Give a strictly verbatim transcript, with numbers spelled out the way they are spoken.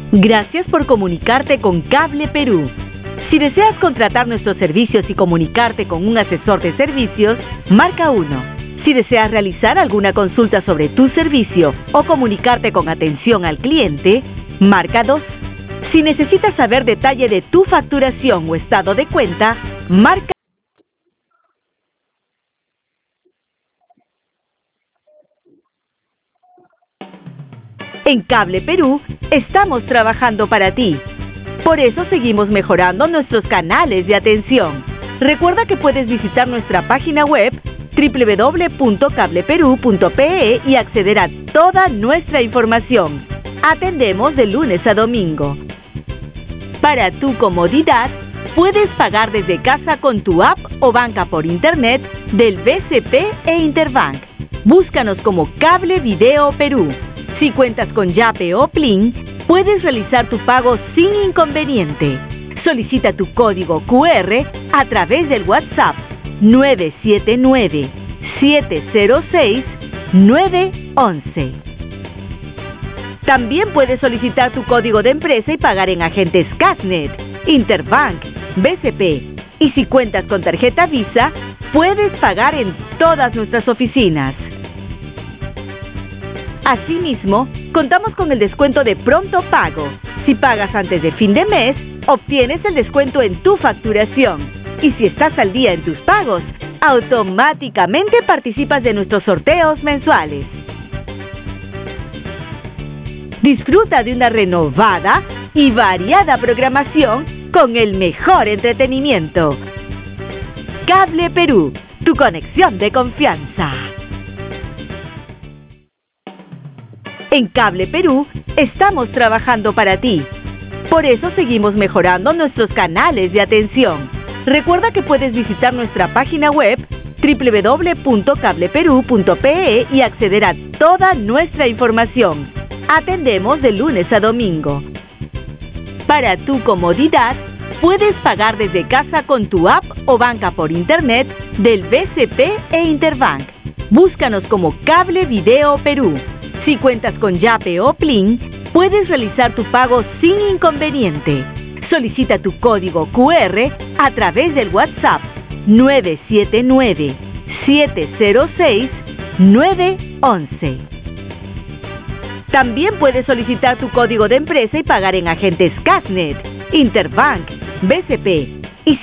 Gracias por comunicarte con Cable Perú. Si deseas contratar nuestros servicios y comunicarte con un asesor de servicios, marca uno. Si deseas realizar alguna consulta sobre tu servicio o comunicarte con atención al cliente, marca dos. Si necesitas saber detalle de tu facturación o estado de cuenta, marca. En Cable Perú estamos trabajando para ti. Por eso seguimos mejorando nuestros canales de atención. Recuerda que puedes visitar nuestra página web doble u doble u doble u punto cable perú punto pe e y acceder a toda nuestra información. Atendemos de lunes a domingo. Para tu comodidad, puedes pagar desde casa con tu app o banca por internet del B C P e Interbank. Búscanos como Cable Video Perú. Si cuentas con Yape o Plin, puedes realizar tu pago sin inconveniente. Solicita tu código cu erre a través del WhatsApp nueve siete nueve, siete cero seis, nueve once. También puedes solicitar tu código de empresa y pagar en agentes Casnet, Interbank, B C P. Y si cuentas con tarjeta Visa, puedes pagar en todas nuestras oficinas. Asimismo, contamos con el descuento de pronto pago. Si pagas antes de fin de mes, obtienes el descuento en tu facturación. Y si estás al día en tus pagos, automáticamente participas de nuestros sorteos mensuales. Disfruta de una renovada y variada programación con el mejor entretenimiento. Cable Perú, tu conexión de confianza. En Cable Perú estamos trabajando para ti. Por eso seguimos mejorando nuestros canales de atención. Recuerda que puedes visitar nuestra página web doble u doble u doble u punto cable perú punto pe e y acceder a toda nuestra información. Atendemos de lunes a domingo. Para tu comodidad, puedes pagar desde casa con tu app o banca por internet del B C P e Interbank. Búscanos como Cable Video Perú. Si cuentas con Yape o Plin, puedes realizar tu pago sin inconveniente. Solicita tu código cu erre a través del WhatsApp nueve siete nueve, siete cero seis, nueve once. También puedes solicitar tu código de empresa y pagar en agentes Casnet, Interbank, B C P.